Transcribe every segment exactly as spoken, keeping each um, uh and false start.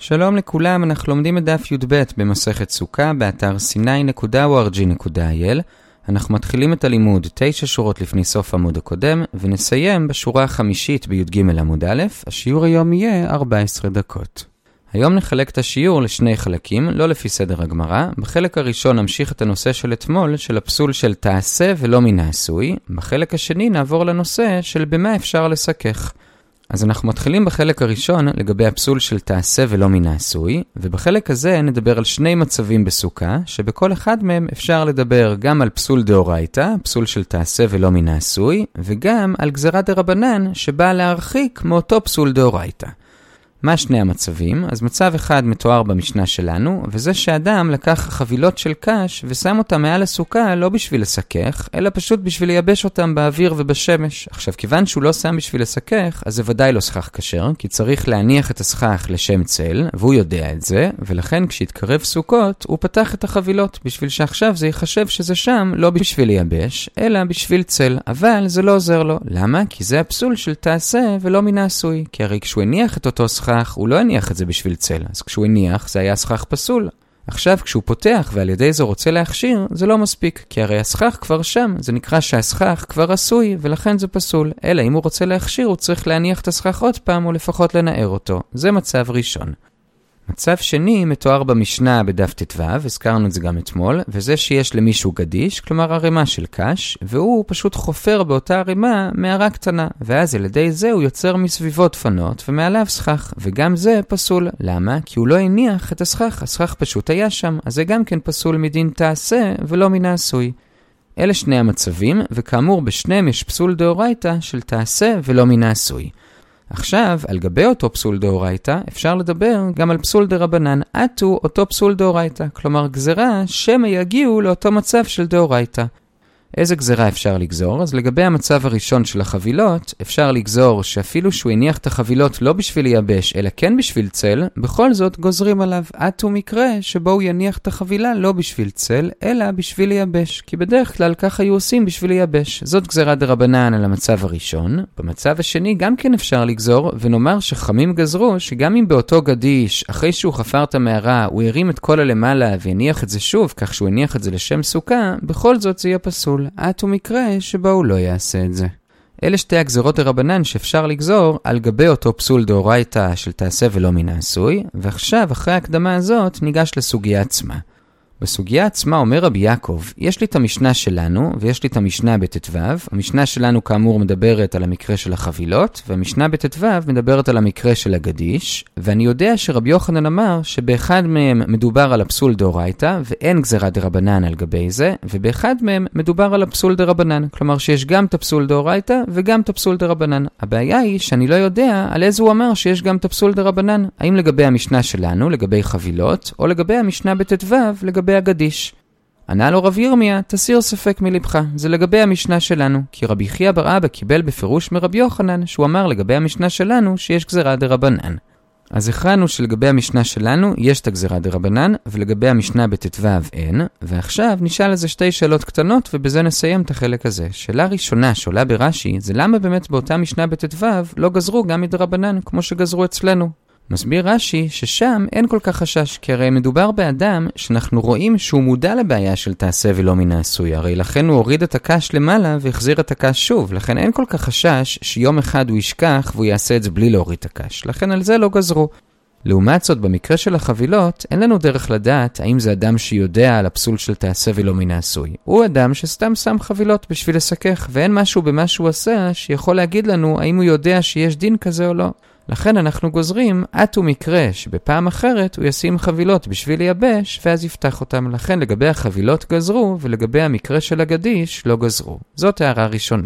שלום לכולם, אנחנו לומדים את דף י"ב במסכת סוכה באתר סיני נקודה או אר ג'י נקודה איי אל. אנחנו מתחילים את הלימוד תשע שורות לפני סוף עמוד הקודם, ונסיים בשורה החמישית בי"ג עמוד א'. השיעור היום יהיה ארבע עשרה דקות. היום נחלק את השיעור לשני חלקים, לא לפי סדר הגמרא. בחלק הראשון נמשיך את הנושא של אתמול, של הפסול של תעשה ולא מן העשוי. בחלק השני נעבור לנושא של במה אפשר לסכך. אז אנחנו מתחילים בחלק הראשון לגבי הפסול של תעשה ולא מן העשוי, ובחלק הזה נדבר על שני מצבים בסוכה, שבכל אחד מהם אפשר לדבר גם על פסול דאורייתא, פסול של תעשה ולא מן העשוי, וגם על גזירת דרבנן שבאה להרחיק מאותו פסול דאורייתא. מה שני המצבים? אז מצב אחד מתואר במשנה שלנו, וזה שאדם לקח חבילות של קש ושם אותם מעל הסוכה לא בשביל לסכך, אלא פשוט בשביל לייבש אותם באוויר ובשמש. עכשיו, כיוון שהוא לא שם בשביל לסכך, אז זה ודאי לא סכך כשר, כי צריך להניח את הסכך לשם צל, והוא יודע את זה, ולכן כשהתקרב סוכות, הוא פתח את החבילות, בשביל שעכשיו זה יחשב שזה שם לא בשביל לייבש, אלא בשביל צל. אבל זה לא עוזר לו. למה? כי זה הפסול של תעשה ולא מן העשוי. כי הרי כשהוא הניח את אותו סכך, הוא לא הניח את זה בשביל צל, אז כשהוא הניח זה היה סכך פסול. עכשיו כשהוא פותח ועל ידי זה רוצה להכשיר, זה לא מספיק, כי הרי הסכך כבר שם, זה נקרא שהסכך כבר עשוי ולכן זה פסול. אלא אם הוא רוצה להכשיר הוא צריך להניח את הסכך עוד פעם או לפחות לנער אותו. זה מצב ראשון. מצב שני מתואר במשנה בדף ט"ו, הזכרנו את זה גם אתמול, וזה שיש למישהו גדיש, כלומר ערימה של קש, והוא פשוט חופר באותה ערימה מערה קטנה, ואז על ידי זה הוא יוצר מסביבו דפנות ומעליו סכך, וגם זה פסול. למה? כי הוא לא הניח את הסכך, הסכך פשוט היה שם, אז זה גם כן פסול מדין תעשה ולא מן העשוי. אלה שני המצבים, וכאמור בשניהם יש פסול דאורייתא של תעשה ולא מן העשוי. עכשיו, על גבי אותו פסול דאורייתא, אפשר לדבר גם על פסול דרבנן, עטו אותו פסול דאורייתא, כלומר גזרה שמא יגיעו לאותו מצב של דאורייתא. איזה גזרה אפשר לגזור? אז לגבי המצב הראשון של החבילות, אפשר לגזור שאפילו שהוא הניח את החבילות לא בשביל לייבש, אלא כן בשביל צל, בכל זאת גוזרים עליו עטו מקרה שבו הוא יניח את החבילה לא בשביל צל, אלא בשביל לייבש, כי בדרך כלל כך היו עושים בשביל לייבש. זאת גזירת דרבנן על המצב הראשון. במצב השני גם כן אפשר לגזור, ונאמר שחמים גזרו שגם אם באותו גדיש, אחרי שהוא חפר את המערה, הוא הרים את כל הלמעלה והניח את זה שוב, כך שהוא הניח את זה לשם סוכה, בכל זאת זה יהיה פסול. עטו מקרה שבו הוא לא יעשה את זה. אלה שתי הגזרות הרבנן שאפשר לגזור על גבי אותו פסול דאורייתא של תעשה ולא מן העשוי, ועכשיו אחרי ההקדמה הזאת ניגש לסוגיה עצמה. בסוגיה עצמה אומר רבי יעקב, יש לי את המשנה שלנו ויש לי את המשנה בט"ו. המשנה שלנו כאמור מדברת על המקרה של החבילות, והמשנה בט"ו מדברת על המקרה של הגדיש, ואני יודע שרבי יוחנן אמר שבאחד מהם מדובר על הפסול דאורייתא ואין גזירת דרבנן על גבי זה, ובאחד מהם מדובר על הפסול דרבנן, כלומר שיש גם את הפסול דאורייתא וגם את הפסול דרבנן. הבעיה היא שאני לא יודע על איזה הוא אמר שיש גם את הפסול דרבנן, האם לגבי המשנה שלנו לגבי חבילות או לגבי המשנה בט"ו לגבי הגדיש. ענה לו רב ירמיה, תסיר ספק מלבך, זה לגבי המשנה שלנו, כי רבי חייא בר אבא קיבל בפירוש מרבי יוחנן, שהוא אמר לגבי המשנה שלנו שיש גזירה דרבנן. אז הכרענו שלגבי המשנה שלנו יש את הגזירה דרבנן, ולגבי המשנה בט"ו אין, ועכשיו נשאל איזה שתי שאלות קטנות, ובזה נסיים את החלק הזה. שאלה ראשונה שעולה ברש"י, זה למה באמת באותה משנה בט"ו לא גזרו גם מדרבנן, כמו שגזרו אצלנו. מסביר רש"י ששם אין כל כך חשש, כי הרי מדובר באדם שאנחנו רואים שהוא מודע לבעיה של תעשה ולא מן העשוי, הרי לכן הוא הוריד את הקש למעלה והחזיר את הקש שוב, לכן אין כל כך חשש שיום אחד הוא ישכח והוא יעשה את זה בלי להוריד את הקש, לכן על זה לא גזרו. לעומת זאת, במקרה של החבילות, אין לנו דרך לדעת האם זה אדם שיודע על הפסול של תעשה ולא מן העשוי. הוא אדם שסתם שם חבילות בשביל לסכך, ואין משהו במה שהוא עשה שיכול להגיד לנו האם הוא יודע שיש דין כזה או לא. לכן אנחנו גוזרים עטו מקרה שבפעם אחרת הוא ישים חבילות בשביל לייבש ואז יפתח אותם. לכן לגבי החבילות גזרו ולגבי המקרה של הגדיש לא גזרו. זאת הערה ראשונה.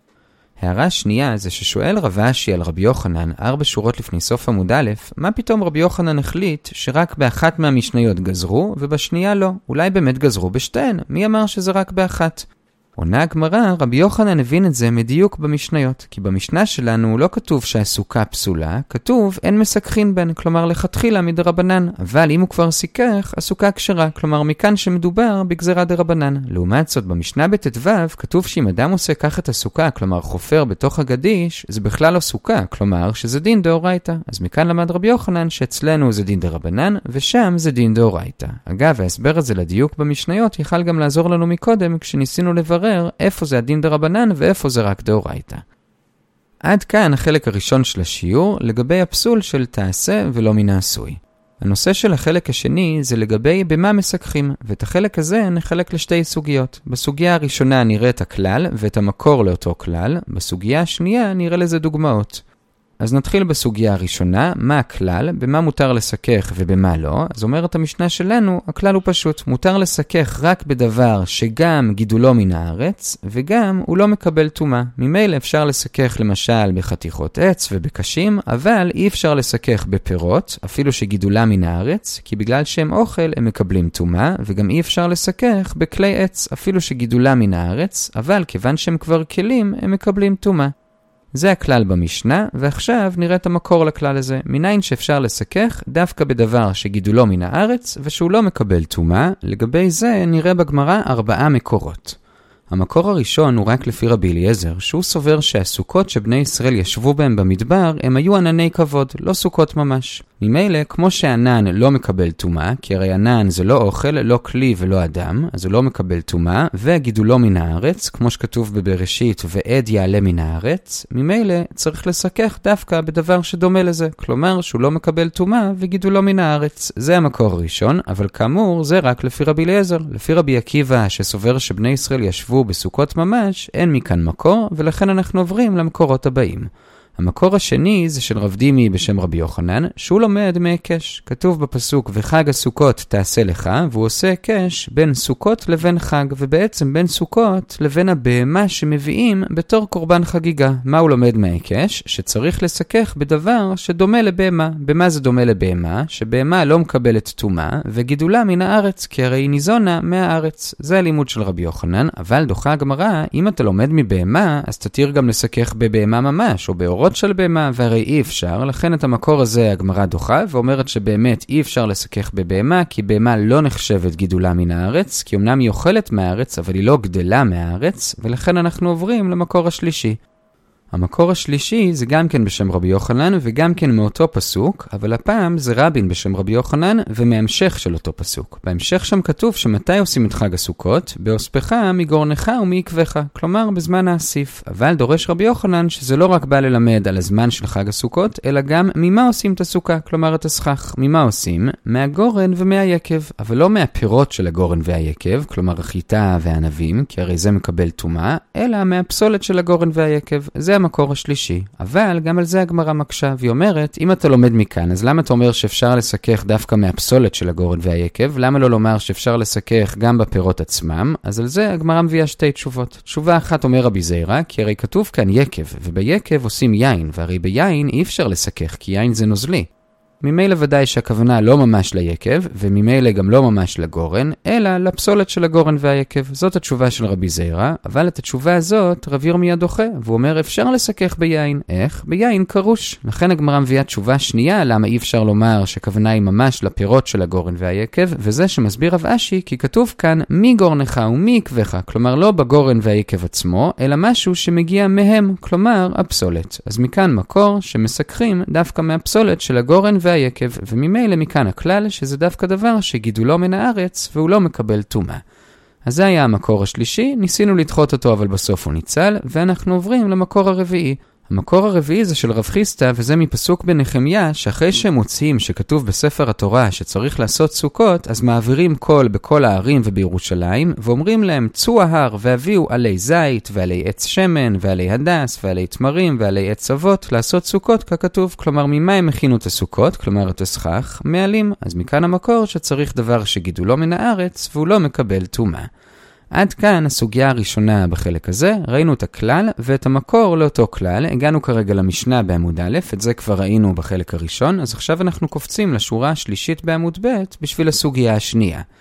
הערה שנייה זה ששואל רב אשי על רבי יוחנן ארבע שורות לפני סוף עמוד א', מה פתאום רבי יוחנן החליט שרק באחת מהמשניות גזרו ובשנייה לא? אולי באמת גזרו בשתיהן? מי אמר שזה רק באחת? עונה הגמרא, רבי יוחנן הבין את זה מדיוק במשניות, כי במשנה שלנו לא כתוב שהסוכה פסולה, כתוב אין מסככין בין, כלומר לכתחילה מדרבנן, אבל אם הוא כבר סיכך, הסוכה כשרה, כלומר מכאן שמדובר בגזרה דרבנן. לעומת זאת, במשנה בט"ו כתוב שאם אדם עושה כך את הסוכה, כלומר חופר בתוך הגדיש, זה בכלל לא סוכה, כלומר שזה דין דאורייתא. אז מכאן למד רבי יוחנן שאצלנו זה דין דרבנן, ושם זה דין דאורייתא. אגב, ההסבר הזה לדיוק במשניות יכל גם לעזור לנו מקודם, כשניסינו לברר איפה זה הדין דרבנן ואיפה זה רק דאורייתא. עד כאן החלק הראשון של השיעור לגבי הפסול של תעשה ולא מן העשוי. הנושא של החלק השני זה לגבי במה מסככים, ואת החלק הזה נחלק לשתי סוגיות. בסוגיה הראשונה נראה את הכלל ואת המקור לאותו כלל, בסוגיה השנייה נראה לזה דוגמאות. אז נתחיל בסוגיה הראשונה, מה הכלל, במה מותר לסכך ובמה לא. אז אומרת המשנה שלנו, הכלל הוא פשוט, מותר לסכך רק בדבר שגם גידולו מן הארץ, וגם הוא לא מקבל טומאה. ממילא אפשר לסכך למשל בחתיכות עץ ובקשים, אבל אי אפשר לסכך בפירות, אפילו שגידולה מן הארץ, כי בגלל שהם אוכל הם מקבלים טומאה, וגם אי אפשר לסכך בכלי עץ, אפילו שגידולה מן הארץ, אבל כיוון שהם כבר כלים, הם מקבלים טומאה. זה הכלל במשנה, ועכשיו נראה את המקור לכלל הזה. מניין שאפשר לסכך דווקא בדבר שגידולו מן הארץ, ושהוא לא מקבל טומאה. לגבי זה נראה בגמרא ארבעה מקורות. המקור הראשון הוא רק לפי רבי אליעזר, שהוא סובר שהסוכות שבני ישראל ישבו בהם במדבר, הם היו ענני כבוד, לא סוכות ממש. ממילא, כמו שענן לא מקבל טומאה, כי הרי ענן זה לא אוכל, לא כלי ולא אדם, אז הוא לא מקבל טומאה, וגידולו מן הארץ, כמו שכתוב בבראשית, ועד יעלה מן הארץ, ממילא צריך לסכך דווקא בדבר שדומה לזה, כלומר שהוא לא מקבל טומאה וגידולו מן הארץ. זה המקור הראשון, אבל כאמור זה רק לפי רבי אליעזר. לפי רבי עקיבא שסובר שבני ישראל ישבו בסוכות ממש, אין מכאן מקור, ולכן אנחנו עוברים למקורות הבאים. המקור השני זה של רב דימי בשם רבי יוחנן, שהוא לומד מהיקש. כתוב בפסוק, וחג הסוכות תעשה לך, והוא עושה הקש בין סוכות לבין חג, ובעצם בין סוכות לבין הבהמה שמביאים בתור קורבן חגיגה. מה הוא לומד מהיקש? שצריך לסכך בדבר שדומה לבהמה. במה זה דומה לבהמה? שבהמה לא מקבלת טומאה, וגידולה מן הארץ, כי הרי היא ניזונה מהארץ. זה הלימוד של רבי יוחנן, אבל דוחה הגמרא, אם אתה לומד מבהמה, אז תתיר גם לסכך בבהמה ממש, או באורות של בהמה, והרי אי אפשר, לכן את המקור הזה הגמרא דוחה, ואומרת שבאמת אי אפשר לסכך בבהמה, כי בהמה לא נחשבת גידולה מן הארץ, כי אמנם היא אוכלת מהארץ, אבל היא לא גדלה מהארץ, ולכן אנחנו עוברים למקור השלישי. המקור השלישי זה גם כן בשם רבי יוחנן וגם כן מאותו פסוק, אבל הפעם זה רבין בשם רבי יוחנן ומהמשך של אותו פסוק. בהמשך שם כתוב שמתי עושים את חג הסוכות? באוספך, מגורנך ומעקבך, כלומר בזמן האסיף. אבל דורש רבי יוחנן שזה לא רק בא ללמד על הזמן של חג הסוכות, אלא גם ממה עושים את הסוכה, כלומר את הסכך. ממה עושים? מהגורן ומהיקב, אבל לא מהפירות של הגורן והיקב, כלומר החיטה והענבים, כי הרי זה מקבל טומאה, אלא מהפסולת של הגורן והיקב. זה המקור השלישי, אבל גם על זה הגמרא מקשה, והיא אומרת, אם אתה לומד מכאן, אז למה אתה אומר שאפשר לסכך דווקא מהפסולת של הגורן והיקב? למה לא לומר שאפשר לסכך גם בפירות עצמם? אז על זה הגמרא מביאה שתי תשובות. תשובה אחת אומר רבי זיירא, כי הרי כתוב כאן יקב, וביקב עושים יין, והרי ביין אי אפשר לסכך, כי יין זה נוזלי. ממילא ודאי שהכוונה לא ממש ליקב, וממילא גם לא ממש לגורן, אלא לפסולת של הגורן והיקב. זאת התשובה של רבי זיירא, אבל את התשובה הזאת רב ירמיה דוחה, והוא אומר אפשר לסכך ביין. איך? ביין קרוש. לכן הגמרא מביאה תשובה שנייה, למה אי אפשר לומר שכוונה היא ממש לפירות של הגורן והיקב, וזה שמסביר רב אשי, כי כתוב כאן מי גורנך ומי עקבך, כלומר לא בגורן והיקב עצמו, אלא משהו שמגיע מהם, כלומר הפסולת. אז מכאן מקור שמסככים דווקא מהפסולת של הגורן והיקב. היקב, וממילא מכאן הכלל שזה דווקא דבר שגידולו מן הארץ והוא לא מקבל טומאה. אז זה היה המקור השלישי, ניסינו לדחות אותו אבל בסוף הוא ניצל, ואנחנו עוברים למקור הרביעי. המקור הרביעי זה של רב חיסטה, וזה מפסוק בנחמיה, שאחרי שהם מוצאים שכתוב בספר התורה שצריך לעשות סוכות, אז מעבירים קול בכל הערים ובירושלים, ואומרים להם, צאו ההר והביאו עלי זית ועלי עץ שמן ועלי הדס ועלי תמרים ועלי עץ אבות, לעשות סוכות ככתוב. כלומר, ממה הם הכינו את הסוכות? כלומר, את הסכך, מעלים. אז מכאן המקור שצריך דבר שגידולו מן הארץ, והוא לא מקבל טומאה. עד כאן הסוגיה הראשונה בחלק הזה, ראינו את הכלל ואת המקור לאותו כלל, הגענו כרגע למשנה בעמוד א', את זה כבר ראינו בחלק הראשון, אז עכשיו אנחנו קופצים לשורה השלישית בעמוד ב' בשביל הסוגיה השנייה.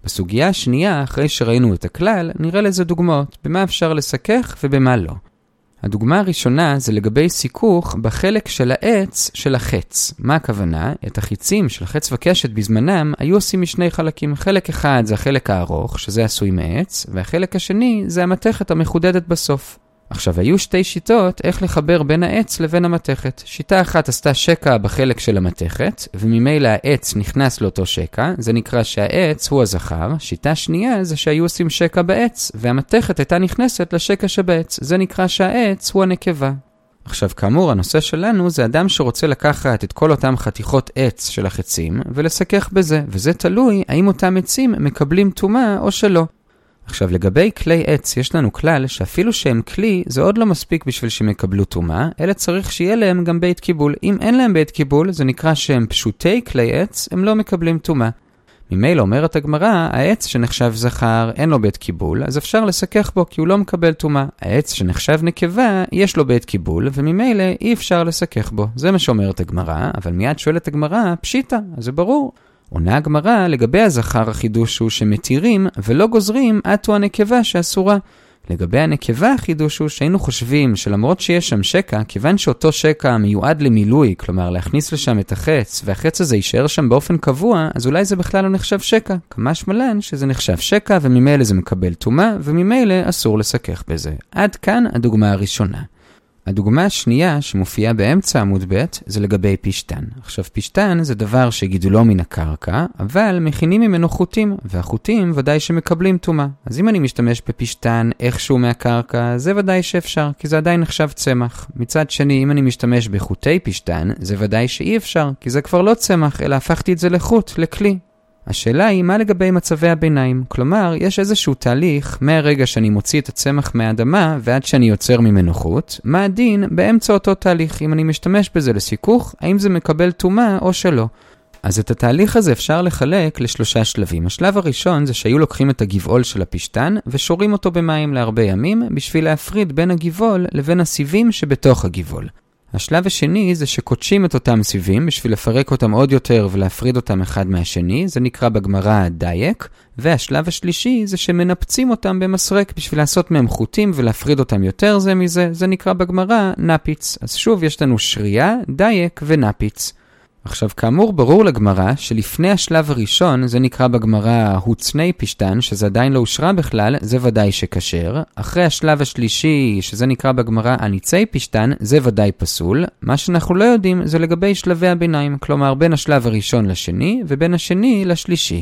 בסוגיה השנייה, אחרי שראינו את הכלל, נראה לזה דוגמאות, במה אפשר לסכך ובמה לא. הדוגמה הראשונה זה לגבי סיכוך בחלק של העץ של החץ. מה הכוונה? את החיצים של חץ וקשת בזמנם היו עושים משני חלקים. חלק אחד זה החלק הארוך, שזה עשוי מעץ, והחלק השני זה המתכת המחודדת בסוף. עכשיו, היו שתי שיטות איך לחבר בין העץ לבין המתכת. שיטה אחת עשתה שקע בחלק של המתכת, וממילא העץ נכנס לאותו שקע, זה נקרא שהעץ הוא הזכר. שיטה שנייה זה שהיו עושים שקע בעץ, והמתכת הייתה נכנסת לשקע שבעץ, זה נקרא שהעץ הוא הנקבה. עכשיו, כאמור, הנושא שלנו זה אדם שרוצה לקחת את כל אותם חתיכות עץ של החצים, ולסכך בזה, וזה תלוי האם אותם עצים מקבלים טומאה או שלא. עכשיו, לגבי כלי עץ, יש לנו כלל שאפילו שהם כלי, זה עוד לא מספיק בשביל שהם יקבלו טומאה, אלא צריך שיהיה להם גם בית קיבול. אם אין להם בית קיבול, זה נקרא שהם פשוטי כלי עץ, הם לא מקבלים טומאה. ממילא אומרת הגמרא, העץ שנחשב זכר, אין לו בית קיבול, אז אפשר לסכך בו כי הוא לא מקבל טומאה. העץ שנחשב נקבה, יש לו בית קיבול, וממילא אי אפשר לסכך בו. זה מה שאומרת הגמרא, אבל מיד שואלת הגמרא, פשיטה, אז זה ברור. עונה הגמרא, לגבי הזכר החידוש הוא שמתירים ולא גוזרים עטו הנקבה שאסורה. לגבי הנקבה החידוש הוא שהיינו חושבים שלמרות שיש שם שקע, כיוון שאותו שקע מיועד למילוי, כלומר להכניס לשם את החץ, והחץ הזה יישאר שם באופן קבוע, אז אולי זה בכלל לא נחשב שקע. כמש מלן שזה נחשב שקע, וממילא זה מקבל טומאה, וממילא אסור לסכך בזה. עד כאן הדוגמה הראשונה. הדוגמה השנייה שמופיעה באמצע עמוד ב' זה לגבי פשטן. עכשיו, פשטן זה דבר שגידולו מן הקרקע, אבל מכינים ממנו חוטים, והחוטים ודאי שמקבלים טומאה. אז אם אני משתמש בפשטן איכשהו מהקרקע, זה ודאי שאפשר, כי זה עדיין נחשב צמח. מצד שני, אם אני משתמש בחוטי פשטן, זה ודאי שאי אפשר, כי זה כבר לא צמח, אלא הפכתי את זה לחוט, לכלי. השאלה היא מה לגבי מצבי הביניים. כלומר, יש איזשהו תהליך מהרגע שאני מוציא את הצמח מהאדמה ועד שאני יוצר ממנו חוט. מה הדין באמצע אותו תהליך? אם אני משתמש בזה לסיכוך, האם זה מקבל טומאה או שלא? אז את התהליך הזה אפשר לחלק לשלושה שלבים. השלב הראשון זה שהיו לוקחים את הגבעול של הפשטן ושורים אותו במים להרבה ימים בשביל להפריד בין הגבעול לבין הסיבים שבתוך הגבעול. השלב השני זה שקודשים את אותם סיבים בשביל לפרק אותם עוד יותר ולהפריד אותם אחד מהשני, זה נקרא בגמרא דייק, והשלב השלישי זה שמנפצים אותם במסרק בשביל לעשות מהם חוטים ולהפריד אותם יותר זה מזה, זה נקרא בגמרא נפיץ. אז שוב יש לנו שרייה, דייק ונפיץ. עכשיו, כאמור, ברור לגמרא שלפני השלב הראשון, זה נקרא בגמרא הוצני פשטן, שזה עדיין לא אושרה בכלל, זה ודאי שקשר. אחרי השלב השלישי, שזה נקרא בגמרא הניצי פשטן, זה ודאי פסול. מה שאנחנו לא יודעים זה לגבי שלבי הביניים, כלומר בין השלב הראשון לשני, ובין השני לשלישי.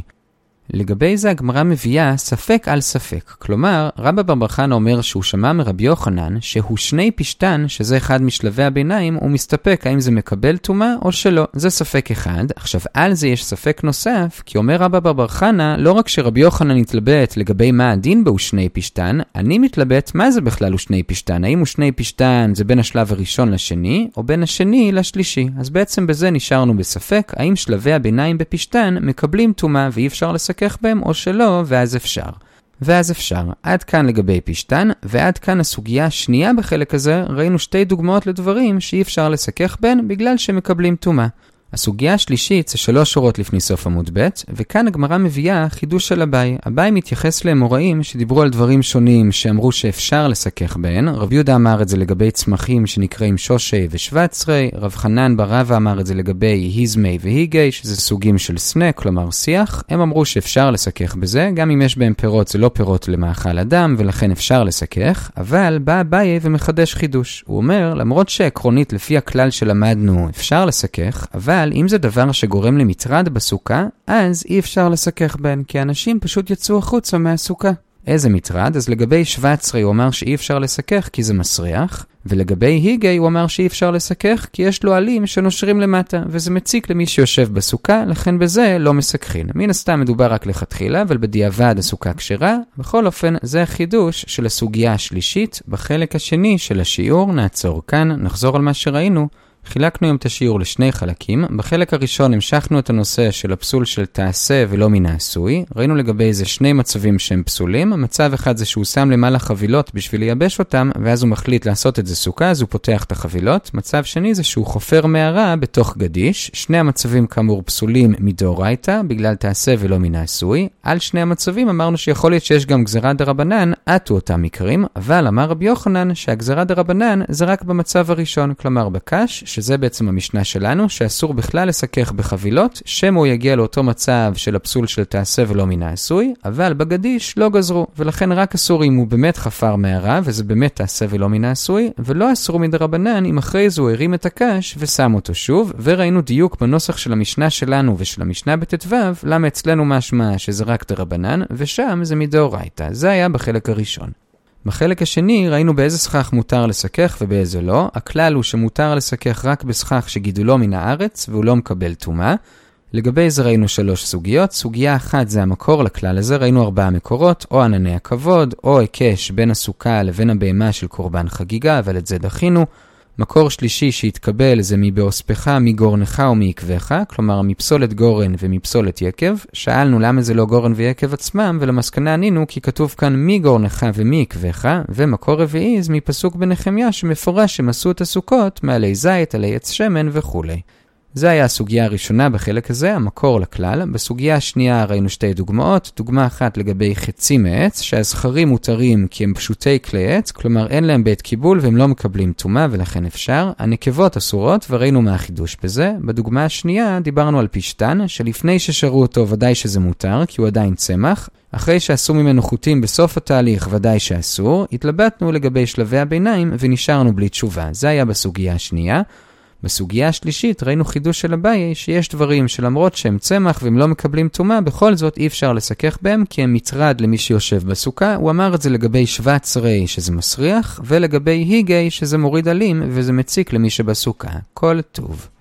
לגבי זה הגמרא מביאה ספק על ספק. כלומר, רבא בר בר חנא אומר שהוא שמע מרבי יוחנן שהוא שני פשטן, שזה אחד משלבי הביניים, הוא מסתפק האם זה מקבל טומאה או שלא. זה ספק אחד. עכשיו, על זה יש ספק נוסף, כי אומר רבא בר בר חנא, לא רק שרבי יוחנן מתלבט לגבי מה הדין בו שני פשטן, אני מתלבט מה זה בכלל הוא שני פשטן. האם הוא שני פשטן זה בין השלב הראשון לשני, או בין השני לשלישי. אז בעצם בזה נשארנו בספק, האם שלבי הביניים בפשטן מקבלים טומאה ואי אפשר לסכך בהם או שלא, ואז אפשר. ואז אפשר. עד כאן לגבי פשטן, ועד כאן הסוגיה השנייה בחלק הזה, ראינו שתי דוגמאות לדברים שאי אפשר לסכך בין בגלל שמקבלים טומאה. הסוגיה השלישית זה שלוש שורות לפני סוף עמוד ב', וכאן הגמרא מביאה חידוש של אביי. אביי מתייחס לאמוראים שדיברו על דברים שונים שאמרו שאפשר לסכך בהן. רב יהודה אמר את זה לגבי צמחים שנקראים שושי ושבצרי, רב חנן בר רבא אמר את זה לגבי היזמי והיגי, שזה סוגים של סנק, כלומר שיח. הם אמרו שאפשר לסכך בזה, גם אם יש בהם פירות זה לא פירות למאכל אדם, ולכן אפשר לסכך, אבל בא אביי ומחדש חידוש. הוא אומר, למרות שעקרונית לפי הכלל שלמדנו אפשר לסכך, אבל אם זה דבר שגורם למטרד בסוכה, אז אי אפשר לסכך בין, כי האנשים פשוט יצאו החוצה מהסוכה. איזה מטרד? אז לגבי שבצרי הוא אמר שאי אפשר לסכך כי זה מסריח, ולגבי היגי הוא אמר שאי אפשר לסכך כי יש לו עלים שנושרים למטה, וזה מציק למי שיושב בסוכה, לכן בזה לא מסככין. מן הסתם מדובר רק לכתחילה, אבל בדיעבד הסוכה כשרה. בכל אופן, זה החידוש של הסוגיה השלישית. בחלק השני של השיעור נעצור כאן, נחזור על מה שראינו חילקנו היום את השיעור לשני חלקים. בחלק הראשון המשכנו את הנושא של הפסול של תעשה ולא מן העשוי. ראינו לגבי איזה שני מצבים שהם פסולים. המצב אחד זה שהוא שם למעלה חבילות בשביל לייבש אותם, ואז הוא מחליט לעשות את זה סוכה, אז הוא פותח את החבילות. מצב שני זה שהוא חופר מערה בתוך גדיש. שני המצבים כאמור פסולים מדאורייתא, בגלל תעשה ולא מן העשוי. על שני המצבים אמרנו שיכול להיות שיש גם גזרה דרבנן, עטו אותם מקרים, אבל אמר רבי יוחנן שהגזרה דרבנן זה רק במצב הראשון, כלומר בקש, שזה בעצם המשנה שלנו, שאסור בכלל לסכך בחבילות, שמו יגיע לאותו מצב של הפסול של תעשה ולא מן העשוי, אבל בגדיש לא גזרו, ולכן רק אסור אם הוא באמת חפר מערה, וזה באמת תעשה ולא מן העשוי, ולא אסור מדרבנן אם אחרי זה הוא הרים את הקש ושם אותו שוב, וראינו דיוק בנוסח של המשנה שלנו ושל המשנה בתתוו, למה אצלנו משמע שזה רק דרבנן, ושם זה מדאורייתא. זה היה בחלק הראשון. בחלק השני ראינו באיזה סכך מותר לסכך ובאיזה לא. הכלל הוא שמותר לסכך רק בסכך שגידולו מן הארץ והוא לא מקבל טומאה. לגבי זה ראינו שלוש סוגיות. סוגיה אחת זה המקור לכלל הזה, ראינו ארבעה מקורות, או ענני הכבוד, או הקש בין הסוכה לבין הבהמה של קורבן חגיגה, אבל את זה דחינו. מקור שלישי שהתקבל זה מבאוספך, מגורנך או מעקבך, כלומר מפסולת גורן ומפסולת יקב. שאלנו למה זה לא גורן ויקב עצמם, ולמסקנה ענינו כי כתוב כאן מגורנך ומעקבך, ומקור רביעי זה מפסוק בנחמיה שמפורש שהם עשו את הסוכות מעלי זית, עלי עץ שמן וכו'. זה היה הסוגיה הראשונה בחלק הזה, המקור לכלל. בסוגיה השנייה ראינו שתי דוגמאות. דוגמה אחת לגבי חצי מעץ, שהזכרים מותרים כי הם פשוטי כלי עץ, כלומר אין להם בית קיבול והם לא מקבלים טומאה ולכן אפשר. הנקבות אסורות וראינו מה החידוש בזה. בדוגמה השנייה דיברנו על פשטן, שלפני ששרו אותו ודאי שזה מותר כי הוא עדיין צמח. אחרי שעשו ממנו חוטים בסוף התהליך ודאי שאסור. התלבטנו לגבי שלבי הביניים ונשארנו בלי תשובה. זה היה בסוגיה השנייה. בסוגיה השלישית ראינו חידוש של אביי שיש דברים שלמרות שהם צמח והם לא מקבלים טומאה, בכל זאת אי אפשר לסכך בהם כי הם מטרד למי שיושב בסוכה. הוא אמר את זה לגבי שבץ רי שזה מסריח, ולגבי היגי שזה מוריד עלים וזה מציק למי שבסוכה. כל טוב.